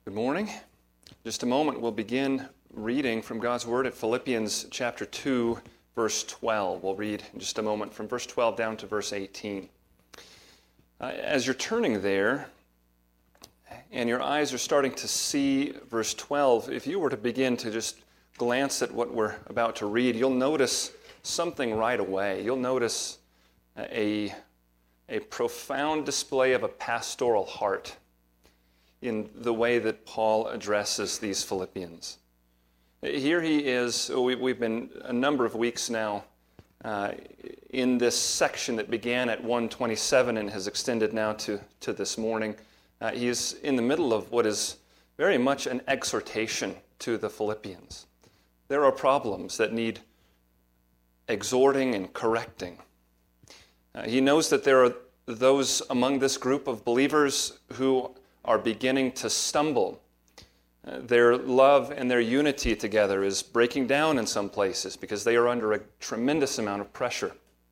Good morning. In just a moment, we'll begin reading from God's Word at Philippians chapter 2, verse 12. We'll read in just a moment from verse 12 down to verse 18. As you're turning there, and your eyes are starting to see verse 12, if you were to begin to just glance at what we're about to read, you'll notice something right away. You'll notice a profound display of a pastoral heart in the way that Paul addresses these Philippians. Here he is, we've been a number of weeks now in this section that began at 1:27 and has extended now to this morning. He is in the middle of what is very much an exhortation to the Philippians. There are problems that need exhorting and correcting. He knows that there are those among this group of believers who are beginning to stumble. Their love and their unity together is breaking down in some places because they are under a tremendous amount of pressure.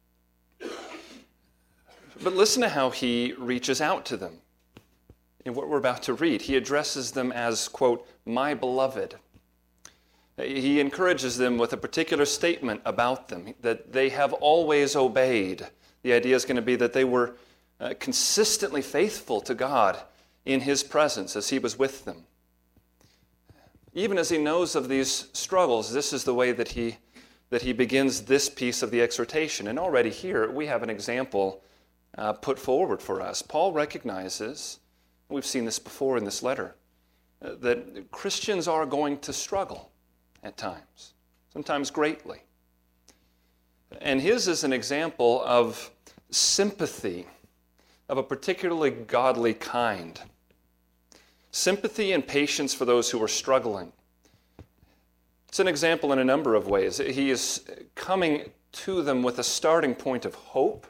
But listen to how he reaches out to them in what we're about to read. He addresses them as, quote, "my beloved." He encourages them with a particular statement about them, that they have always obeyed. The idea is going to be that they were consistently faithful to God in His presence as He was with them. Even as he knows of these struggles, this is the way that he begins this piece of the exhortation. And already here we have an example put forward for us. Paul recognizes, we've seen this before in this letter, that Christians are going to struggle at times, sometimes greatly. And his is an example of sympathy of a particularly godly kind. Sympathy and patience for those who are struggling. It's an example in a number of ways. He is coming to them with a starting point of hope.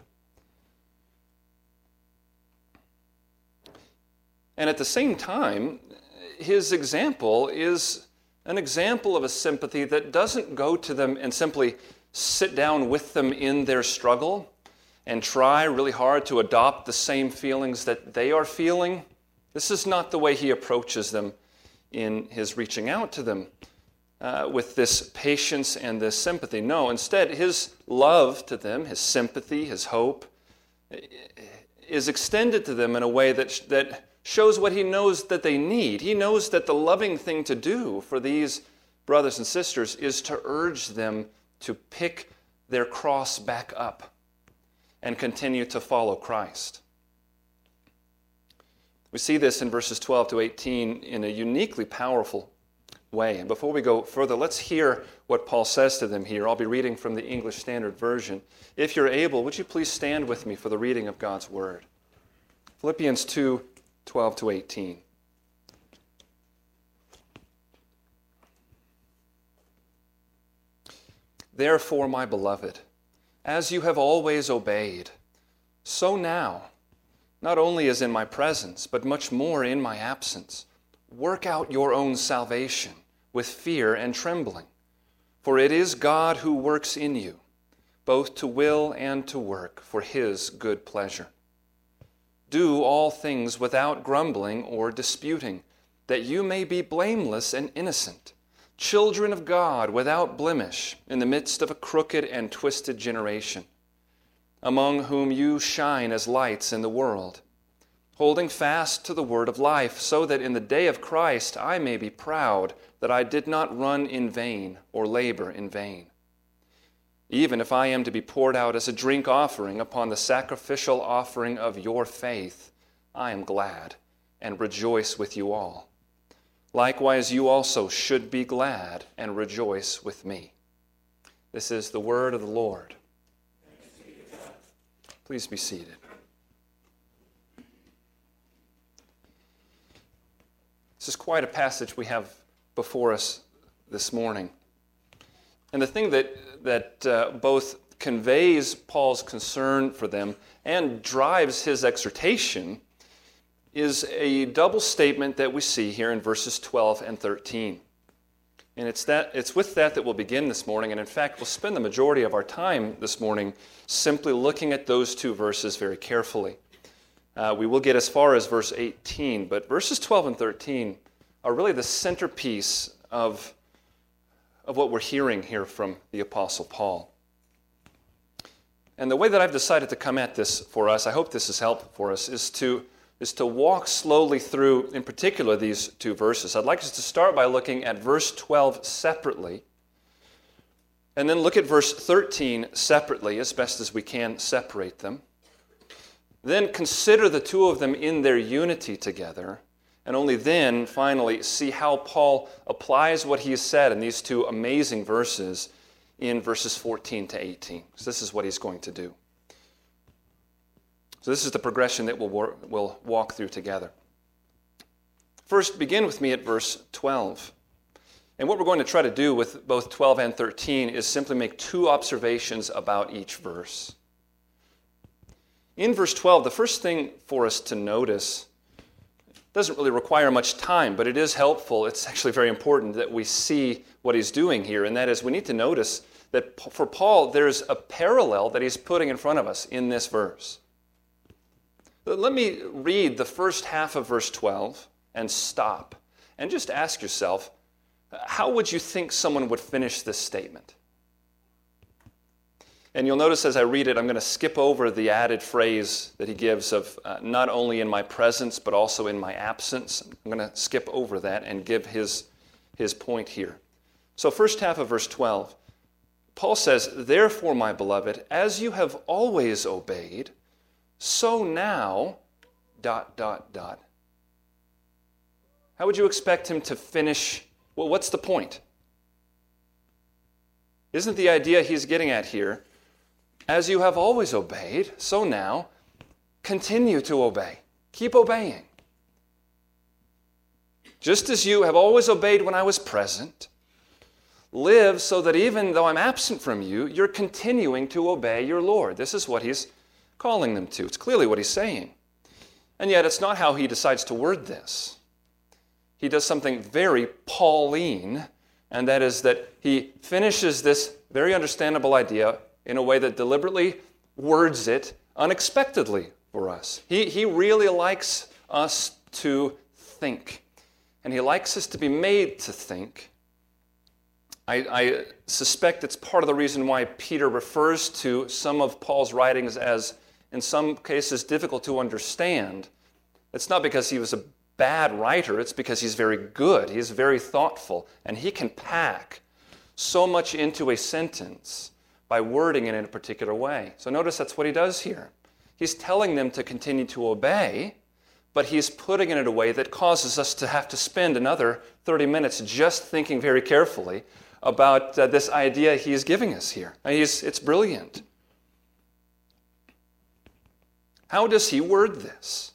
And at the same time, his example is an example of a sympathy that doesn't go to them and simply sit down with them in their struggle and try really hard to adopt the same feelings that they are feeling. This is not the way he approaches them in his reaching out to them with this patience and this sympathy. No, instead, his love to them, his sympathy, his hope, is extended to them in a way that shows what he knows that they need. He knows that the loving thing to do for these brothers and sisters is to urge them to pick their cross back up and continue to follow Christ. We see this in verses 12 to 18 in a uniquely powerful way. And before we go further, let's hear what Paul says to them here. I'll be reading from the English Standard Version. If you're able, would you please stand with me for the reading of God's Word? Philippians 2, 12 to 18. Therefore, my beloved, as you have always obeyed, so now, not only as in my presence, but much more in my absence, work out your own salvation with fear and trembling. For it is God who works in you, both to will and to work for His good pleasure. Do all things without grumbling or disputing, that you may be blameless and innocent, children of God without blemish in the midst of a crooked and twisted generation, among whom you shine as lights in the world, holding fast to the word of life, so that in the day of Christ I may be proud that I did not run in vain or labor in vain. Even if I am to be poured out as a drink offering upon the sacrificial offering of your faith, I am glad and rejoice with you all. Likewise, you also should be glad and rejoice with me. This is the word of the Lord. Please be seated. This is quite a passage we have before us this morning. And the thing that both conveys Paul's concern for them and drives his exhortation is a double statement that we see here in verses 12 and 13. And it's with that we'll begin this morning. And in fact, we'll spend the majority of our time this morning simply looking at those two verses very carefully. We will get as far as verse 18, but verses 12 and 13 are really the centerpiece of what we're hearing here from the Apostle Paul. And the way that I've decided to come at this for us, I hope this is helpful for us, is to walk slowly through, in particular, these two verses. I'd like us to start by looking at verse 12 separately, and then look at verse 13 separately, as best as we can separate them. Then consider the two of them in their unity together, and only then, finally, see how Paul applies what he has said in these two amazing verses in verses 14 to 18. So this is what he's going to do. So this is the progression that we'll walk through together. First, begin with me at verse 12. And what we're going to try to do with both 12 and 13 is simply make two observations about each verse. In verse 12, the first thing for us to notice doesn't really require much time, but it is helpful. It's actually very important that we see what he's doing here, and that is we need to notice that for Paul, there's a parallel that he's putting in front of us in this verse. Let me read the first half of verse 12 and stop, and just ask yourself, how would you think someone would finish this statement? And you'll notice as I read it, I'm going to skip over the added phrase that he gives of not only in my presence, but also in my absence. I'm going to skip over that and give his point here. So first half of verse 12, Paul says, "Therefore, my beloved, as you have always obeyed, so now, ... How would you expect him to finish? Well, what's the point? Isn't the idea he's getting at here, as you have always obeyed, so now, continue to obey. Keep obeying. Just as you have always obeyed when I was present, live so that even though I'm absent from you, you're continuing to obey your Lord." This is what he's calling them to. It's clearly what he's saying. And yet it's not how he decides to word this. He does something very Pauline, and that is that he finishes this very understandable idea in a way that deliberately words it unexpectedly for us. He really likes us to think, and he likes us to be made to think. I suspect it's part of the reason why Peter refers to some of Paul's writings as, in some cases, difficult to understand. It's not because he was a bad writer, it's because he's very good, he's very thoughtful, and he can pack so much into a sentence by wording it in a particular way. So notice that's what he does here. He's telling them to continue to obey, but he's putting it in a way that causes us to have to spend another 30 minutes just thinking very carefully about this idea he's giving us here. It's brilliant. How does he word this?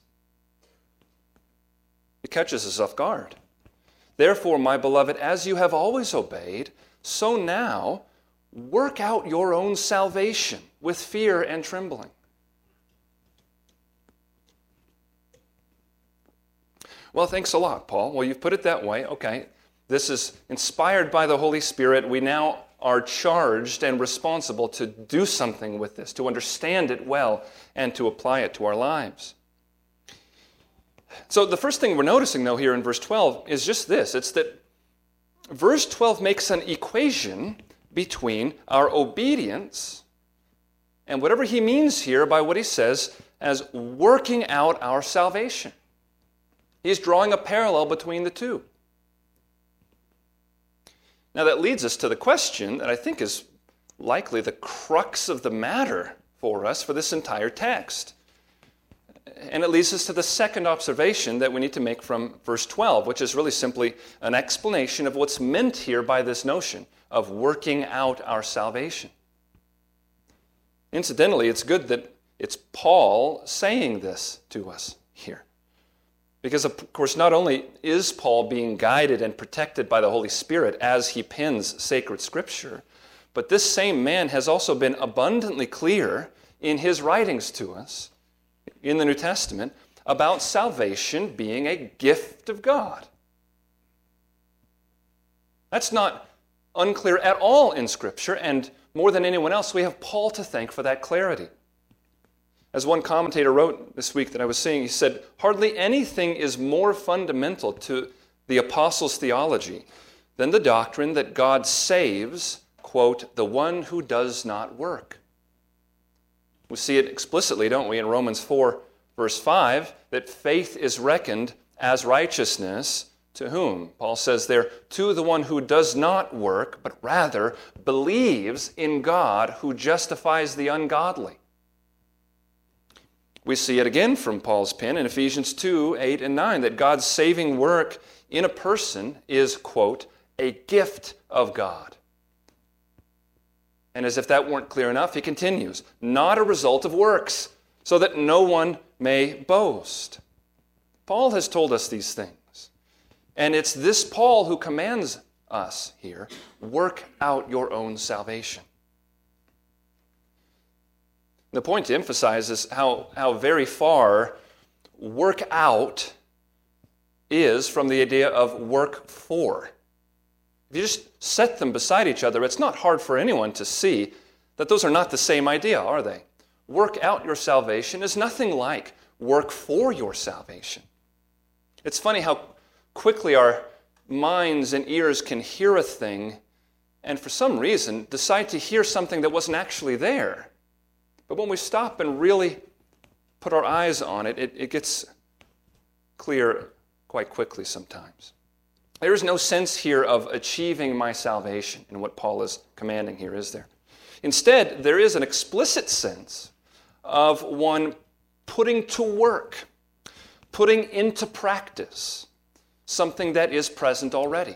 It catches us off guard. "Therefore, my beloved, as you have always obeyed, so now work out your own salvation with fear and trembling." Well, thanks a lot, Paul. Well, you've put it that way. Okay. This is inspired by the Holy Spirit. We now are charged and responsible to do something with this, to understand it well, and to apply it to our lives. So the first thing we're noticing, though, here in verse 12 is just this. It's that verse 12 makes an equation between our obedience and whatever he means here by what he says as working out our salvation. He's drawing a parallel between the two. Now that leads us to the question that I think is likely the crux of the matter for us for this entire text. And it leads us to the second observation that we need to make from verse 12, which is really simply an explanation of what's meant here by this notion of working out our salvation. Incidentally, it's good that it's Paul saying this to us here. Because, of course, not only is Paul being guided and protected by the Holy Spirit as he pens sacred Scripture, but this same man has also been abundantly clear in his writings to us in the New Testament about salvation being a gift of God. That's not unclear at all in Scripture, and more than anyone else, we have Paul to thank for that clarity. As one commentator wrote this week that I was seeing, he said, "Hardly anything is more fundamental to the apostles' theology than the doctrine that God saves, quote, the one who does not work. We see it explicitly, don't we, in Romans 4, verse 5, that faith is reckoned as righteousness to whom? Paul says there, to the one who does not work, but rather believes in God who justifies the ungodly. We see it again from Paul's pen in Ephesians 2, 8 and 9, that God's saving work in a person is, quote, a gift of God. And as if that weren't clear enough, he continues, not a result of works, so that no one may boast. Paul has told us these things. And it's this Paul who commands us here, work out your own salvation. The point to emphasize is how very far work out is from the idea of work for. If you just set them beside each other, it's not hard for anyone to see that those are not the same idea, are they? Work out your salvation is nothing like work for your salvation. It's funny how quickly our minds and ears can hear a thing and for some reason decide to hear something that wasn't actually there. But when we stop and really put our eyes on it, it gets clear quite quickly sometimes. There is no sense here of achieving my salvation in what Paul is commanding here, is there? Instead, there is an explicit sense of one putting to work, putting into practice something that is present already.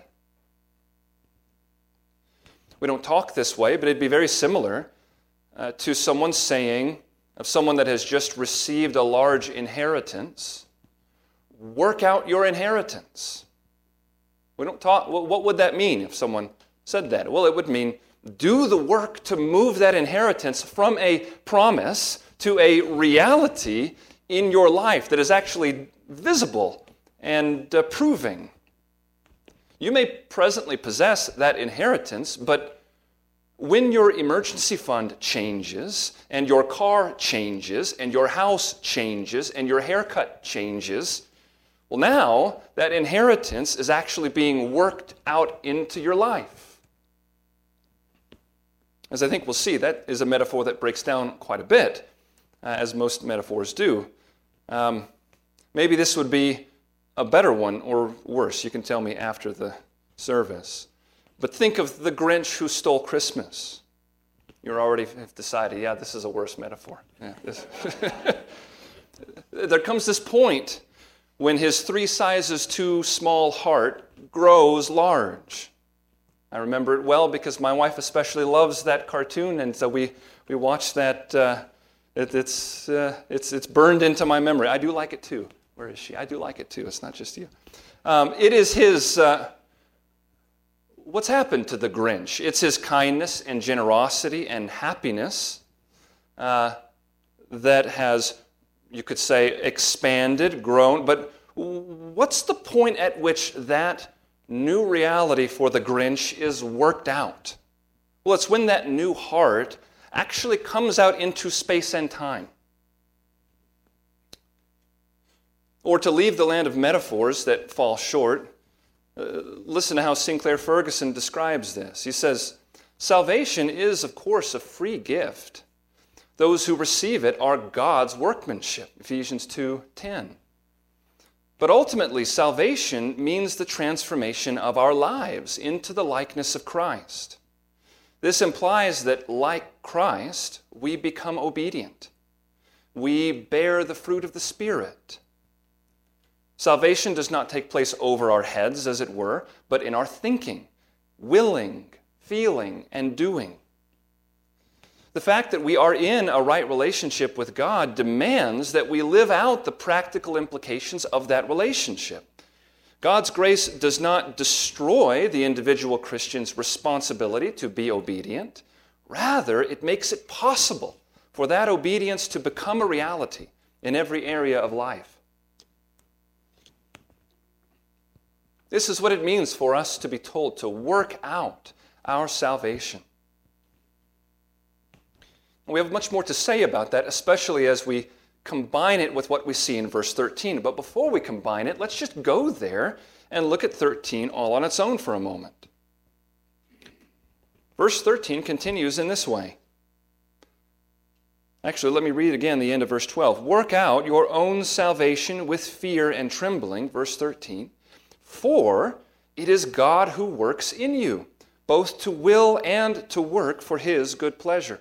We don't talk this way, but it'd be very similar to someone saying of someone that has just received a large inheritance, work out your inheritance. We don't talk. What would that mean if someone said that? Well, it would mean do the work to move that inheritance from a promise to a reality in your life that is actually visible and proving. You may presently possess that inheritance, but when your emergency fund changes, and your car changes, and your house changes, and your haircut changes, well, now that inheritance is actually being worked out into your life. As I think we'll see, that is a metaphor that breaks down quite a bit, as most metaphors do. Maybe this would be a better one or worse. You can tell me after the service. But think of the Grinch who stole Christmas. You already have decided, yeah, this is a worse metaphor. Yeah, there comes this point when his 3 sizes too small heart grows large. I remember it well because my wife especially loves that cartoon, and so we watched that. It's burned into my memory. I do like it too. Where is she? I do like it too. It's not just you. It is his. What's happened to the Grinch? It's his kindness and generosity and happiness that has, you could say, expanded, grown. But what's the point at which that new reality for the Grinch is worked out? Well, it's when that new heart actually comes out into space and time. Or to leave the land of metaphors that fall short, listen to how Sinclair Ferguson describes this. He says, salvation is, of course, a free gift. Those who receive it are God's workmanship, Ephesians 2:10. But ultimately, salvation means the transformation of our lives into the likeness of Christ. This implies that, like Christ, we become obedient. We bear the fruit of the Spirit. Salvation does not take place over our heads, as it were, but in our thinking, willing, feeling, and doing. The fact that we are in a right relationship with God demands that we live out the practical implications of that relationship. God's grace does not destroy the individual Christian's responsibility to be obedient. Rather, it makes it possible for that obedience to become a reality in every area of life. This is what it means for us to be told to work out our salvation. We have much more to say about that, especially as we combine it with what we see in verse 13. But before we combine it, let's just go there and look at 13 all on its own for a moment. Verse 13 continues in this way. Actually, let me read again the end of verse 12. Work out your own salvation with fear and trembling, verse 13, for it is God who works in you, both to will and to work for his good pleasure.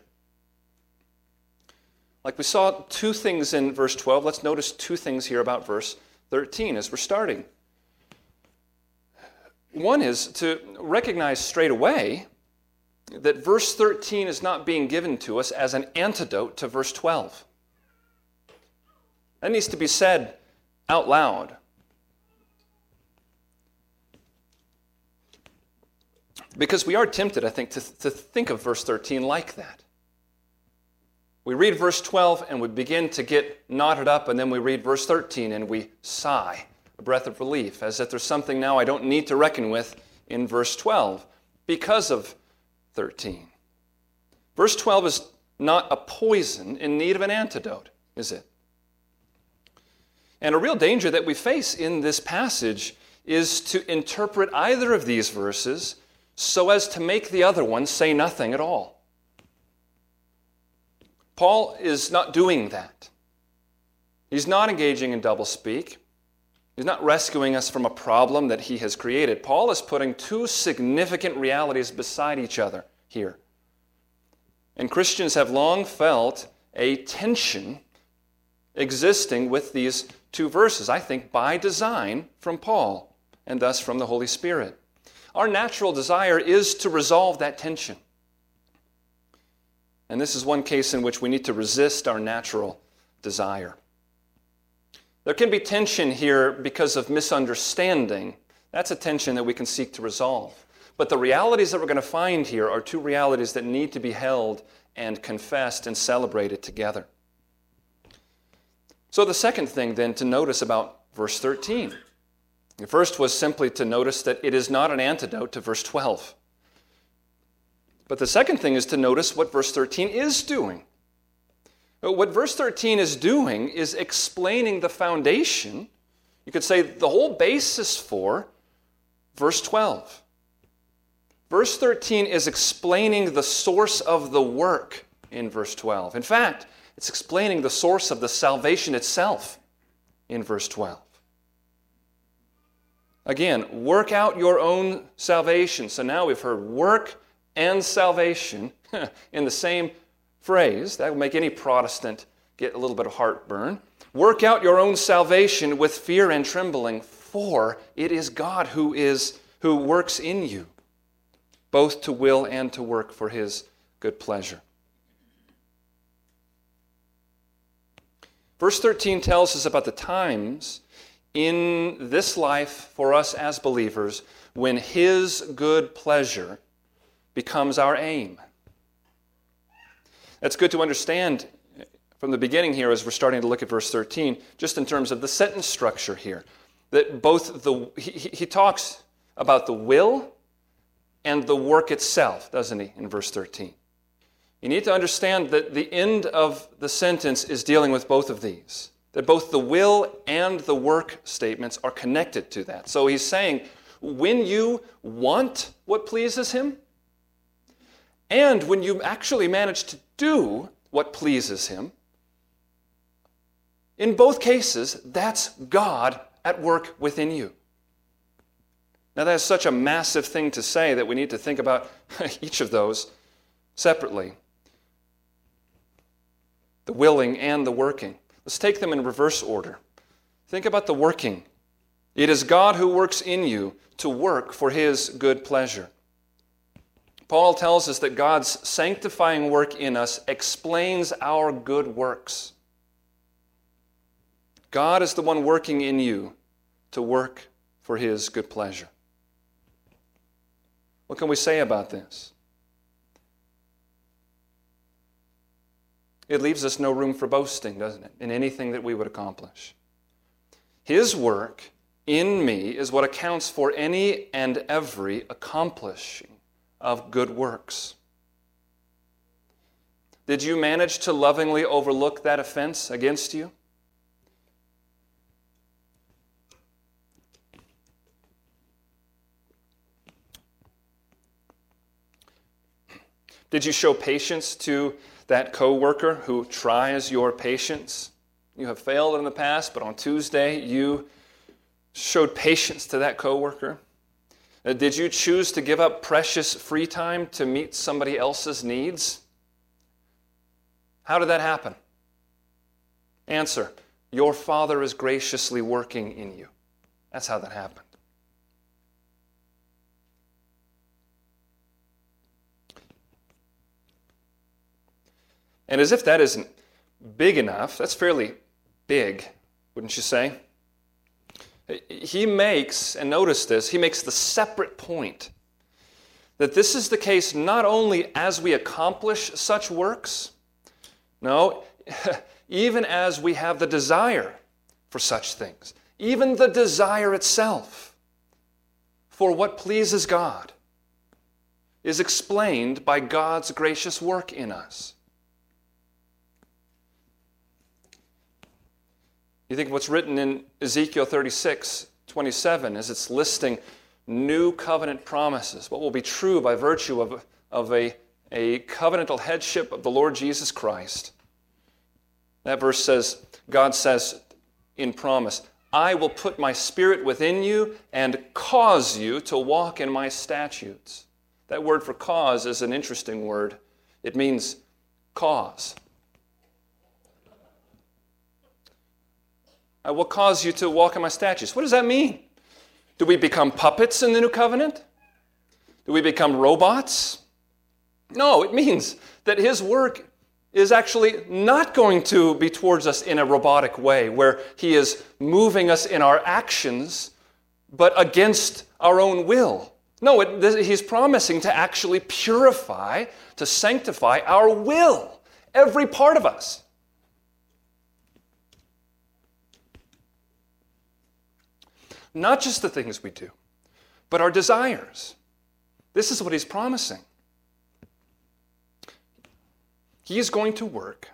Like we saw two things in verse 12, let's notice two things here about verse 13 as we're starting. One is to recognize straight away that verse 13 is not being given to us as an antidote to verse 12. That needs to be said out loud. Because we are tempted, I think, to think of verse 13 like that. We read verse 12 and we begin to get knotted up, and then we read verse 13 and we sigh, a breath of relief, as if there's something now I don't need to reckon with in verse 12 because of 13. Verse 12 is not a poison in need of an antidote, is it? And a real danger that we face in this passage is to interpret either of these verses so as to make the other one say nothing at all. Paul is not doing that. He's not engaging in doublespeak. He's not rescuing us from a problem that he has created. Paul is putting two significant realities beside each other here. And Christians have long felt a tension existing with these two verses, I think by design from Paul and thus from the Holy Spirit. Our natural desire is to resolve that tension. And this is one case in which we need to resist our natural desire. There can be tension here because of misunderstanding. That's a tension that we can seek to resolve. But the realities that we're going to find here are two realities that need to be held and confessed and celebrated together. So the second thing then to notice about verse 13. The first was simply to notice that it is not an antidote to verse 12. But the second thing is to notice what verse 13 is doing. What verse 13 is doing is explaining the foundation, you could say the whole basis for verse 12. Verse 13 is explaining the source of the work in verse 12. In fact, it's explaining the source of the salvation itself in verse 12. Again, work out your own salvation. So now we've heard work and salvation in the same phrase. That will make any Protestant get a little bit of heartburn. Work out your own salvation with fear and trembling, for it is God who works in you, both to will and to work for his good pleasure. Verse 13 tells us about the times in this life for us as believers when his good pleasure becomes our aim. That's good to understand from the beginning here as we're starting to look at verse 13, just in terms of the sentence structure here. That both he talks about the will and the work itself, doesn't he, in verse 13? You need to understand that the end of the sentence is dealing with both of these. That both the will and the work statements are connected to that. So he's saying, when you want what pleases him, and when you actually manage to do what pleases him, in both cases, that's God at work within you. Now, that is such a massive thing to say that we need to think about each of those separately. The willing and the working. Let's take them in reverse order. Think about the working. It is God who works in you to work for his good pleasure. Paul tells us that God's sanctifying work in us explains our good works. God is the one working in you to work for his good pleasure. What can we say about this? It leaves us no room for boasting, doesn't it, in anything that we would accomplish. His work in me is what accounts for any and every accomplishing of good works. Did you manage to lovingly overlook that offense against you? Did you show patience to that coworker who tries your patience? You have failed in the past, but on Tuesday you showed patience to that coworker. Did you choose to give up precious free time to meet somebody else's needs? How did that happen? Answer, your Father is graciously working in you. That's how that happened. And as if that isn't big enough, that's fairly big, wouldn't you say? He makes, and notice this, he makes the separate point that this is the case not only as we accomplish such works, no, even as we have the desire for such things, even the desire itself for what pleases God is explained by God's gracious work in us. You think what's written in Ezekiel 36:27 as it's listing new covenant promises, what will be true by virtue of a covenantal headship of the Lord Jesus Christ. That verse says, God says in promise, I will put my spirit within you and cause you to walk in my statutes. That word for cause is an interesting word. It means cause. I will cause you to walk in my statutes. What does that mean? Do we become puppets in the new covenant? Do we become robots? No, it means that his work is actually not going to be towards us in a robotic way where he is moving us in our actions but against our own will. No, he's promising to actually purify, to sanctify our will, every part of us. Not just the things we do, but our desires. This is what he's promising. He is going to work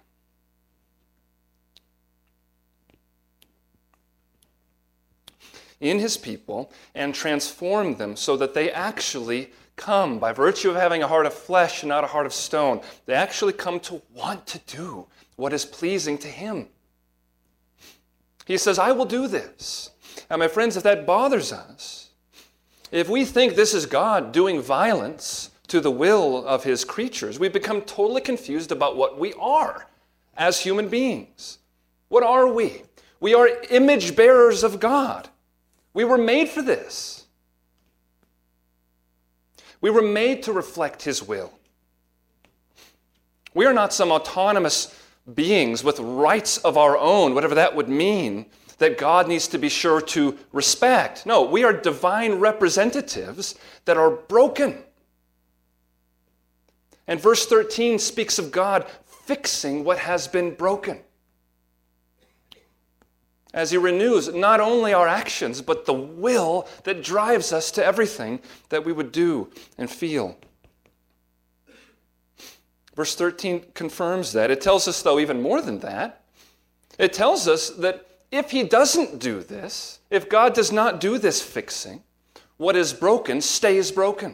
in his people and transform them so that they actually come, by virtue of having a heart of flesh and not a heart of stone, they actually come to want to do what is pleasing to him. He says, I will do this. And my friends, if that bothers us, if we think this is God doing violence to the will of his creatures, we become totally confused about what we are as human beings. What are we? We are image bearers of God. We were made for this. We were made to reflect his will. We are not some autonomous beings with rights of our own, whatever that would mean, that God needs to be sure to respect. No, we are divine representatives that are broken. And verse 13 speaks of God fixing what has been broken, as he renews not only our actions, but the will that drives us to everything that we would do and feel. Verse 13 confirms that. It tells us, though, even more than that. It tells us that if he doesn't do this, if God does not do this fixing, what is broken stays broken.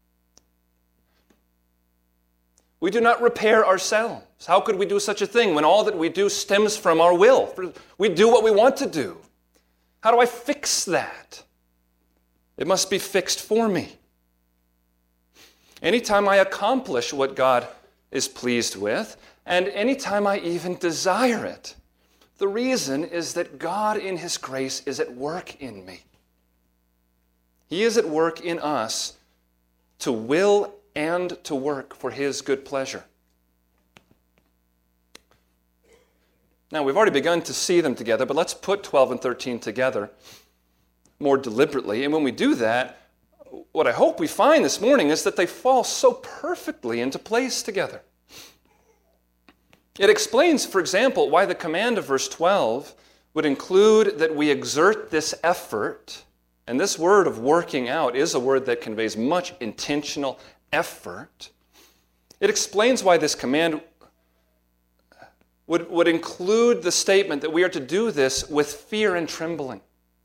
We do not repair ourselves. How could we do such a thing when all that we do stems from our will? We do what we want to do. How do I fix that? It must be fixed for me. Anytime I accomplish what God is pleased with, and anytime I even desire it, the reason is that God in his grace is at work in me. He is at work in us to will and to work for his good pleasure. Now, we've already begun to see them together, but let's put 12 and 13 together more deliberately. And when we do that, what I hope we find this morning is that they fall so perfectly into place together. It explains, for example, why the command of verse 12 would include that we exert this effort. And this word of working out is a word that conveys much intentional effort. It explains why this command would include the statement that we are to do this with fear and trembling.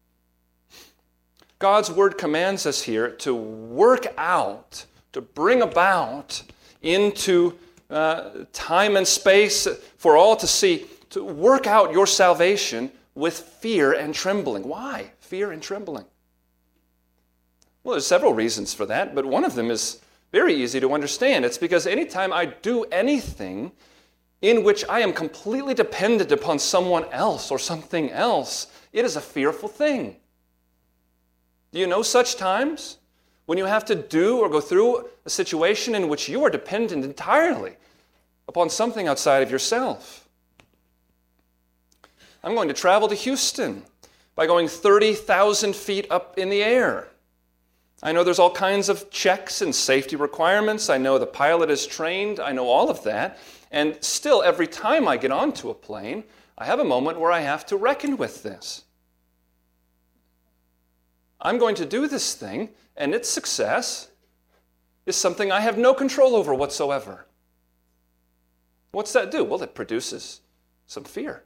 God's word commands us here to work out, to bring about into time and space for all to see, to work out your salvation with fear and trembling. Why fear and trembling? Well, there's several reasons for that, but one of them is very easy to understand. It's because anytime I do anything in which I am completely dependent upon someone else or something else, it is a fearful thing. Do you know such times when you have to do or go through a situation in which you are dependent entirely upon something outside of yourself? I'm going to travel to Houston by going 30,000 feet up in the air. I know there's all kinds of checks and safety requirements. I know the pilot is trained. I know all of that. And still, every time I get onto a plane, I have a moment where I have to reckon with this. I'm going to do this thing, and its success is something I have no control over whatsoever. What's that do? Well, it produces some fear.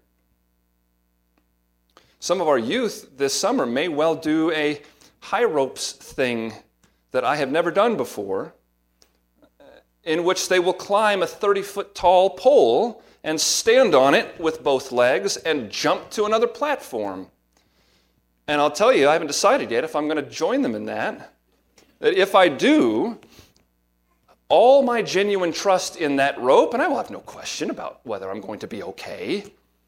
Some of our youth this summer may well do a high ropes thing that I have never done before, in which they will climb a 30-foot tall pole and stand on it with both legs and jump to another platform. And I'll tell you, I haven't decided yet if I'm going to join them in that. That if I do, all my genuine trust in that rope, and I will have no question about whether I'm going to be okay,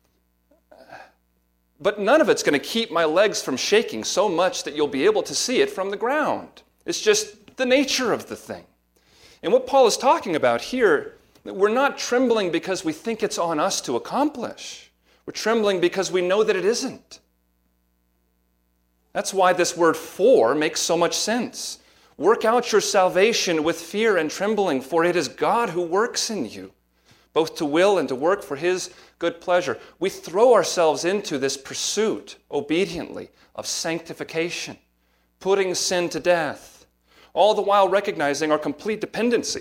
but none of it's going to keep my legs from shaking so much that you'll be able to see it from the ground. It's just the nature of the thing. And what Paul is talking about here, we're not trembling because we think it's on us to accomplish. We're trembling because we know that it isn't. That's why this word "for" makes so much sense. Work out your salvation with fear and trembling, for it is God who works in you, both to will and to work for His good pleasure. We throw ourselves into this pursuit, obediently, of sanctification, putting sin to death, all the while recognizing our complete dependency.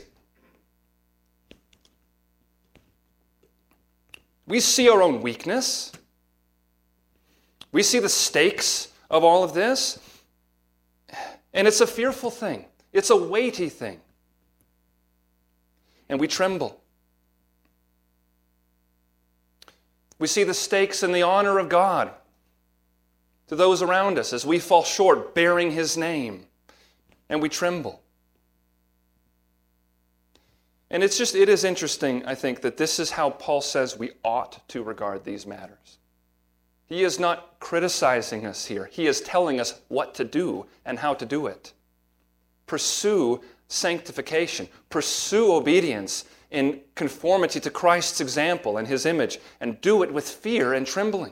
We see our own weakness. We see the stakes of all of this, and it's a fearful thing. It's a weighty thing. And we tremble. We see the stakes in the honor of God to those around us as we fall short bearing His name, and we tremble. And it is interesting, I think, that this is how Paul says we ought to regard these matters. He is not criticizing us here. He is telling us what to do and how to do it. Pursue sanctification. Pursue obedience in conformity to Christ's example and His image, and do it with fear and trembling.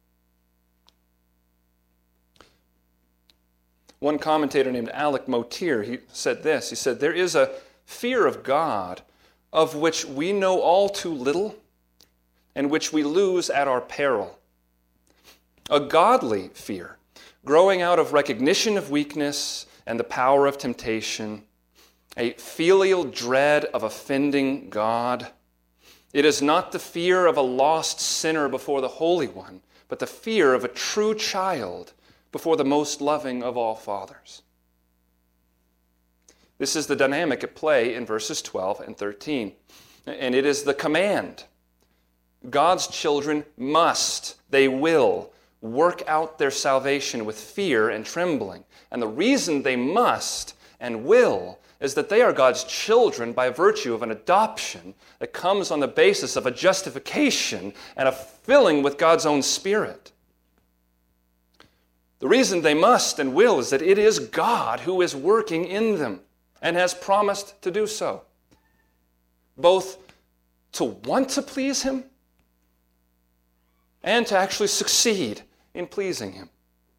One commentator named Alec Motyer, he said this. He said, "There is a fear of God of which we know all too little and which we lose at our peril. A godly fear, growing out of recognition of weakness and the power of temptation, a filial dread of offending God. It is not the fear of a lost sinner before the Holy One, but the fear of a true child before the most loving of all fathers." This is the dynamic at play in verses 12 and 13. And it is the command. God's children must, they will, work out their salvation with fear and trembling. And the reason they must and will is that they are God's children by virtue of an adoption that comes on the basis of a justification and a filling with God's own Spirit. The reason they must and will is that it is God who is working in them and has promised to do so, both to want to please Him and to actually succeed in pleasing Him.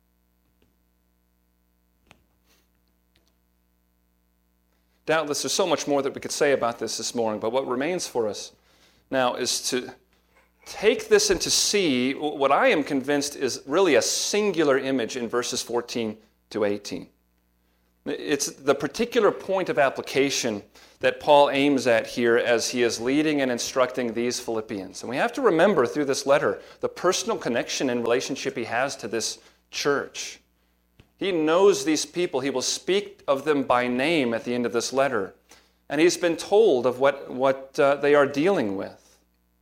Doubtless, there's so much more that we could say about this morning, but what remains for us now is to take this and to see what I am convinced is really a singular image in verses 14 to 18. It's the particular point of application that Paul aims at here as he is leading and instructing these Philippians. And we have to remember through this letter the personal connection and relationship he has to this church. He knows these people. He will speak of them by name at the end of this letter. And he's been told of what they are dealing with.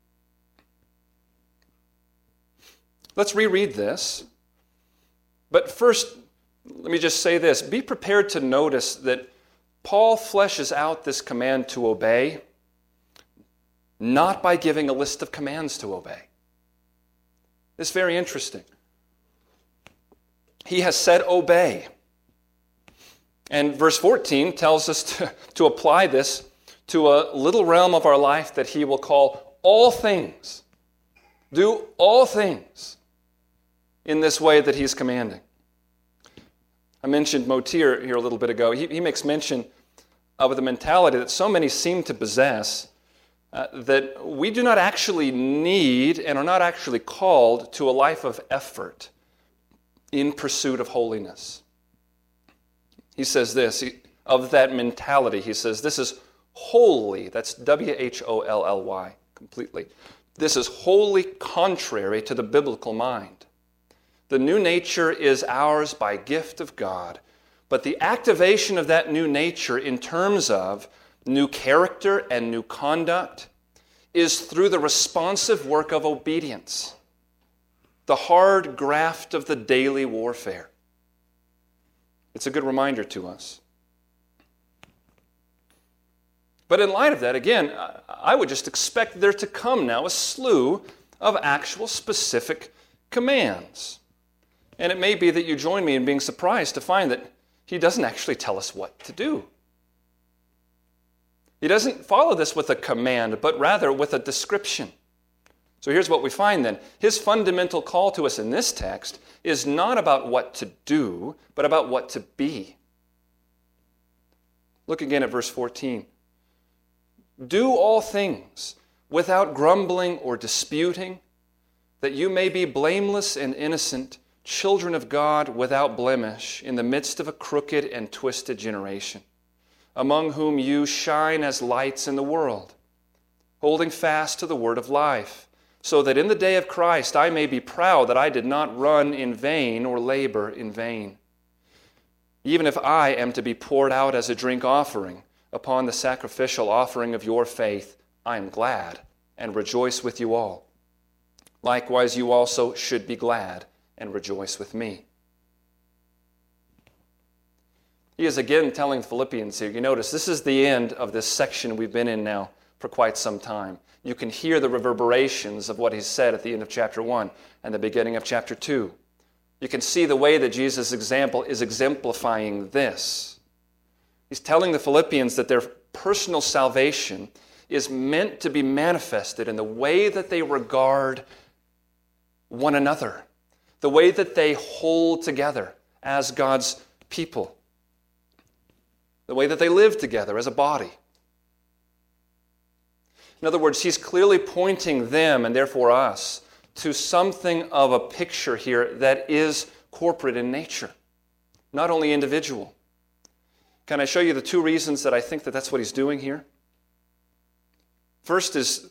Let's reread this. But first, let me just say this. Be prepared to notice that Paul fleshes out this command to obey, not by giving a list of commands to obey. It's very interesting. He has said obey. And verse 14 tells us to apply this to a little realm of our life that he will call all things. Do all things in this way that he's commanding. I mentioned Motir here a little bit ago. He makes mention of the mentality that so many seem to possess that we do not actually need and are not actually called to a life of effort in pursuit of holiness. He says this, of that mentality, he says, this is wholly, that's W-H-O-L-L-Y, completely. This is wholly contrary to the biblical mind. The new nature is ours by gift of God, but the activation of that new nature in terms of new character and new conduct is through the responsive work of obedience, the hard graft of the daily warfare. It's a good reminder to us. But in light of that, again, I would just expect there to come now a slew of actual specific commands. And it may be that you join me in being surprised to find that he doesn't actually tell us what to do. He doesn't follow this with a command, but rather with a description. So here's what we find then. His fundamental call to us in this text is not about what to do, but about what to be. Look again at verse 14. Do all things without grumbling or disputing, that you may be blameless and innocent, children of God without blemish, in the midst of a crooked and twisted generation, among whom you shine as lights in the world, holding fast to the word of life, so that in the day of Christ I may be proud that I did not run in vain or labor in vain. Even if I am to be poured out as a drink offering upon the sacrificial offering of your faith, I am glad and rejoice with you all. Likewise, you also should be glad and rejoice with me. He is again telling the Philippians here, you notice this is the end of this section we've been in now for quite some time. You can hear the reverberations of what he said at the end of chapter 1 and the beginning of chapter 2. You can see the way that Jesus' example is exemplifying this. He's telling the Philippians that their personal salvation is meant to be manifested in the way that they regard one another, the way that they hold together as God's people, the way that they live together as a body. In other words, he's clearly pointing them, and therefore us, to something of a picture here that is corporate in nature, not only individual. Can I show you the two reasons that I think that that's what he's doing here? First is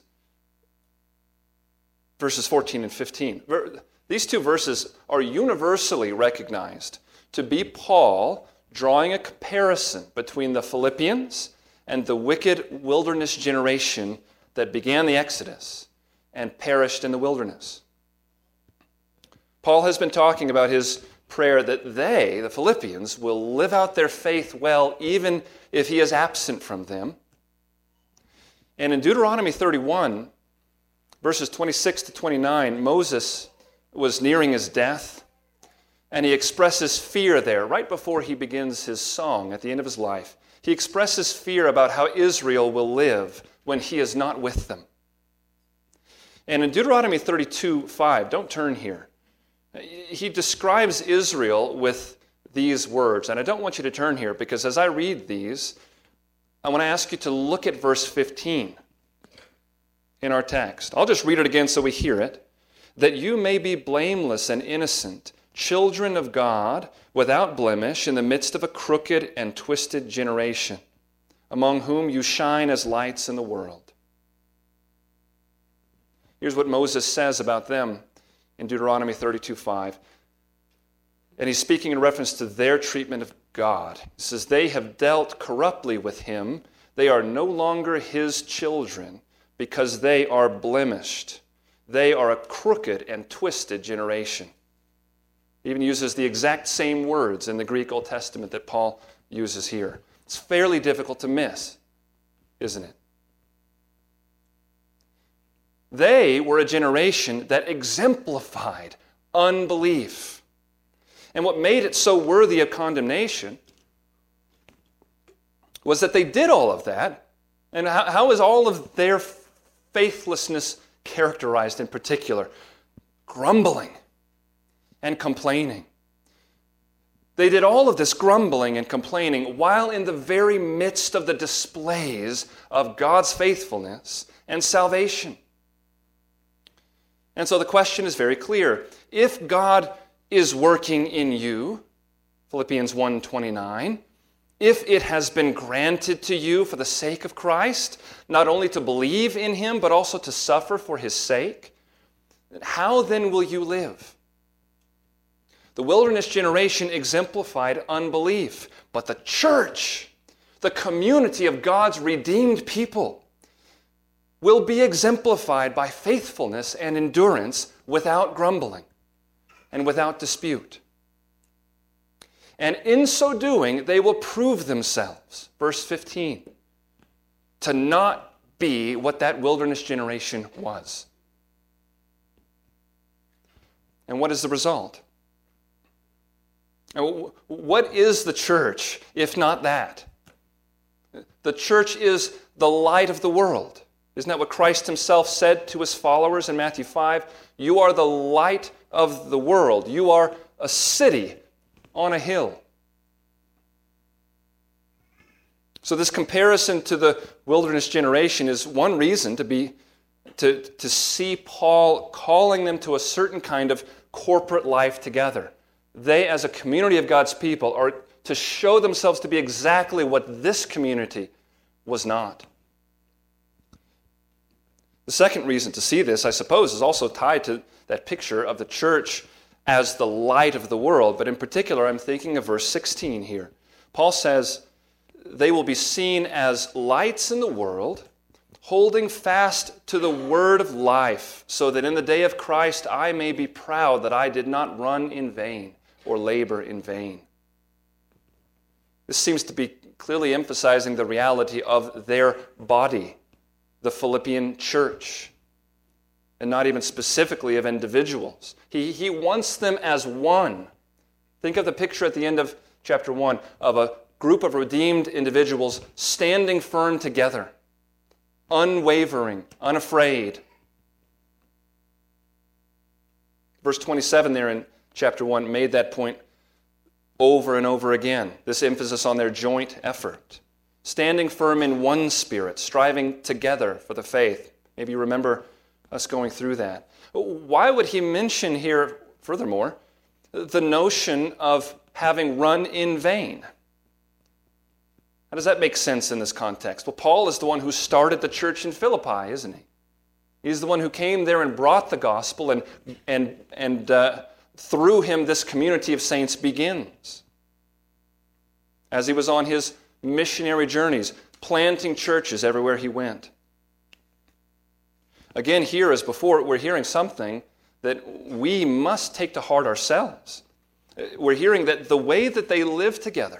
verses 14 and 15. These two verses are universally recognized to be Paul drawing a comparison between the Philippians and the wicked wilderness generation that began the Exodus and perished in the wilderness. Paul has been talking about his prayer that they, the Philippians, will live out their faith well even if he is absent from them. And in Deuteronomy 31, verses 26 to 29, Moses was nearing his death, and he expresses fear there right before he begins his song at the end of his life. He expresses fear about how Israel will live when he is not with them. And in Deuteronomy 32:5, don't turn here, he describes Israel with these words. And I don't want you to turn here because as I read these, I want to ask you to look at verse 15 in our text. I'll just read it again so we hear it. That you may be blameless and innocent, children of God, without blemish, in the midst of a crooked and twisted generation, among whom you shine as lights in the world. Here's what Moses says about them in Deuteronomy 32:5. And he's speaking in reference to their treatment of God. He says, they have dealt corruptly with him. They are no longer his children because they are blemished. They are a crooked and twisted generation. He even uses the exact same words in the Greek Old Testament that Paul uses here. It's fairly difficult to miss, isn't it? They were a generation that exemplified unbelief. And what made it so worthy of condemnation was that they did all of that. And how is all of their faithlessness characterized in particular? Grumbling and complaining. They did all of this grumbling and complaining while in the very midst of the displays of God's faithfulness and salvation. And so the question is very clear. If God is working in you, Philippians 1:29, if it has been granted to you for the sake of Christ, not only to believe in him, but also to suffer for his sake, how then will you live? The wilderness generation exemplified unbelief, but the church, the community of God's redeemed people, will be exemplified by faithfulness and endurance without grumbling and without dispute. And in so doing, they will prove themselves, verse 15, to not be what that wilderness generation was. And what is the result? What is the church, if not that? The church is the light of the world. Isn't that what Christ himself said to his followers in Matthew 5? You are the light of the world. You are a city on a hill. So this comparison to the wilderness generation is one reason to see Paul calling them to a certain kind of corporate life together. They, as a community of God's people, are to show themselves to be exactly what this community was not. The second reason to see this, I suppose, is also tied to that picture of the church as the light of the world. But in particular, I'm thinking of verse 16 here. Paul says, they will be seen as lights in the world, holding fast to the word of life, so that in the day of Christ I may be proud that I did not run in vain or labor in vain. This seems to be clearly emphasizing the reality of their body, the Philippian church, and not even specifically of individuals. He wants them as one. Think of the picture at the end of chapter 1 of a group of redeemed individuals standing firm together, unwavering, unafraid. Verse 27 there in chapter 1 made that point over and over again, this emphasis on their joint effort. Standing firm in one spirit, striving together for the faith. Maybe you remember us going through that. Why would he mention here, furthermore, the notion of having run in vain? How does that make sense in this context? Well, Paul is the one who started the church in Philippi, isn't he? He's the one who came there and brought the gospel, and through him this community of saints begins. As he was on his missionary journeys, planting churches everywhere he went. Again, here as before, we're hearing something that we must take to heart ourselves. We're hearing that the way that they live together,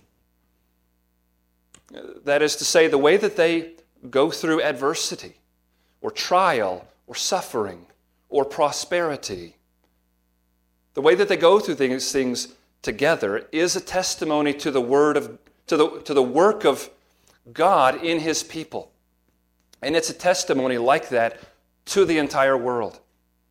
that is to say, the way that they go through adversity, or trial, or suffering, or prosperity, the way that they go through these things together is a testimony to the the work of God in his people. And it's a testimony like that to the entire world.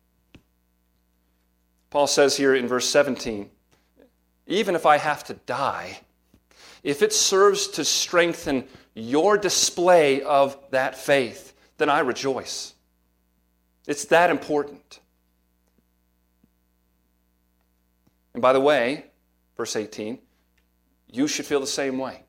Paul says here in verse 17, even if I have to die, if it serves to strengthen your display of that faith, then I rejoice. It's that important. And by the way, verse 18, you should feel the same way.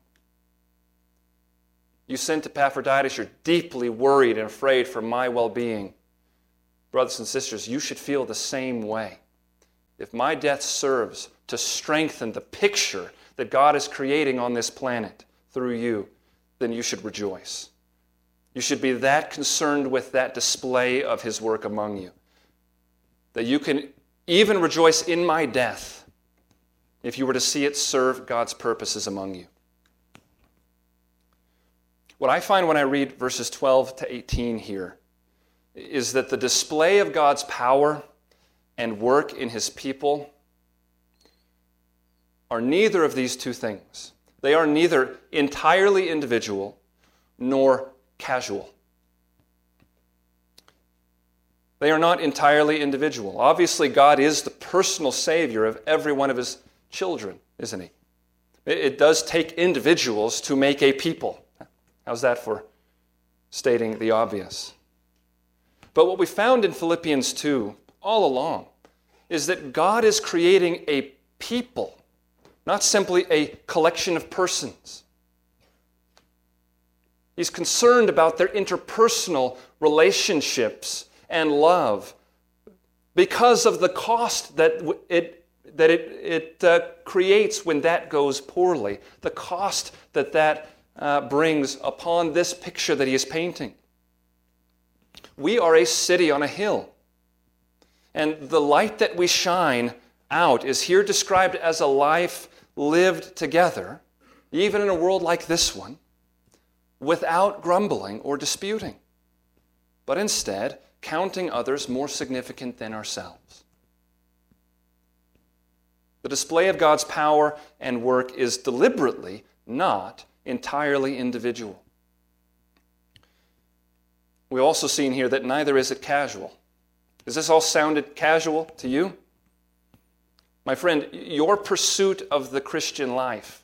You sent Epaphroditus, you're deeply worried and afraid for my well-being. Brothers and sisters, you should feel the same way. If my death serves to strengthen the picture that God is creating on this planet through you, then you should rejoice. You should be that concerned with that display of His work among you, that you can even rejoice in my death if you were to see it serve God's purposes among you. What I find when I read verses 12 to 18 here is that the display of God's power and work in His people are neither of these two things. They are neither entirely individual nor casual. They are not entirely individual. Obviously, God is the personal Savior of every one of His children, isn't He? It does take individuals to make a people. How's that for stating the obvious? But what we found in Philippians 2 all along is that God is creating a people, not simply a collection of persons. He's concerned about their interpersonal relationships and love because of the cost that it creates when that goes poorly, the cost that brings upon this picture that He is painting. We are a city on a hill, and the light that we shine out is here described as a life lived together, even in a world like this one, without grumbling or disputing, but instead counting others more significant than ourselves. The display of God's power and work is deliberately not entirely individual. We also see in here that neither is it casual. Does this all sounded casual to you? My friend, your pursuit of the Christian life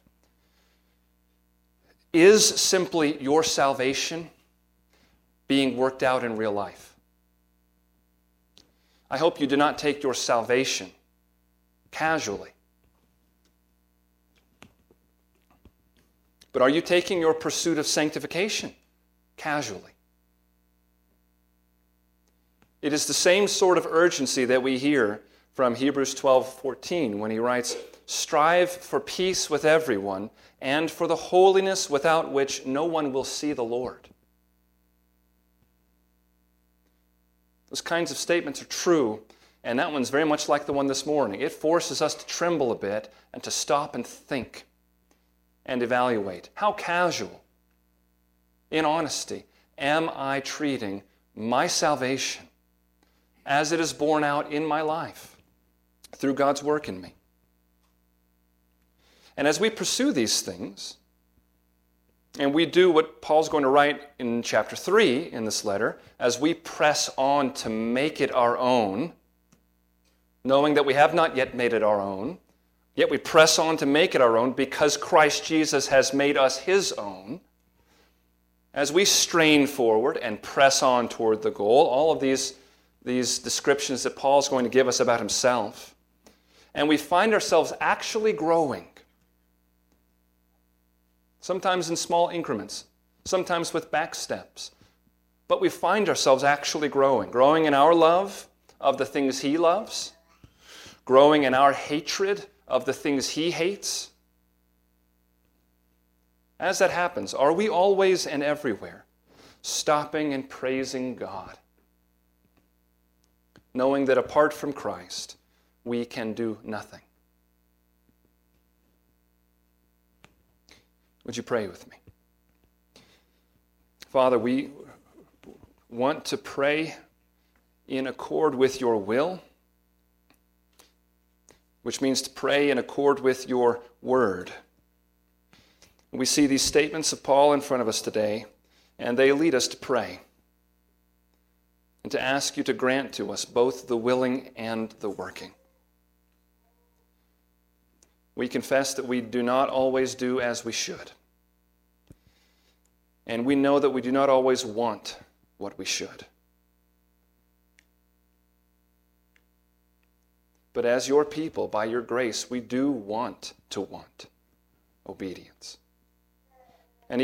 is simply your salvation being worked out in real life. I hope you do not take your salvation casually. But are you taking your pursuit of sanctification casually? It is the same sort of urgency that we hear from Hebrews 12:14 when he writes, "Strive for peace with everyone and for the holiness without which no one will see the Lord." Those kinds of statements are true, and that one's very much like the one this morning. It forces us to tremble a bit and to stop and think and evaluate. How casual, in honesty, am I treating my salvation as it is borne out in my life through God's work in me? And as we pursue these things, and we do what Paul's going to write in chapter 3 in this letter, as we press on to make it our own, knowing that we have not yet made it our own, yet we press on to make it our own because Christ Jesus has made us His own. As we strain forward and press on toward the goal, all of these descriptions that Paul's going to give us about himself, and we find ourselves actually growing, sometimes in small increments, sometimes with back steps, but we find ourselves actually growing in our love of the things He loves, growing in our hatred of the things He hates. As that happens, are we always and everywhere stopping and praising God, knowing that apart from Christ, we can do nothing? Would you pray with me? Father, we want to pray in accord with Your will, which means to pray in accord with Your word. We see these statements of Paul in front of us today, and they lead us to pray and to ask You to grant to us both the willing and the working. We confess that we do not always do as we should. And we know that we do not always want what we should. But as your people, by your grace, we do want to want obedience.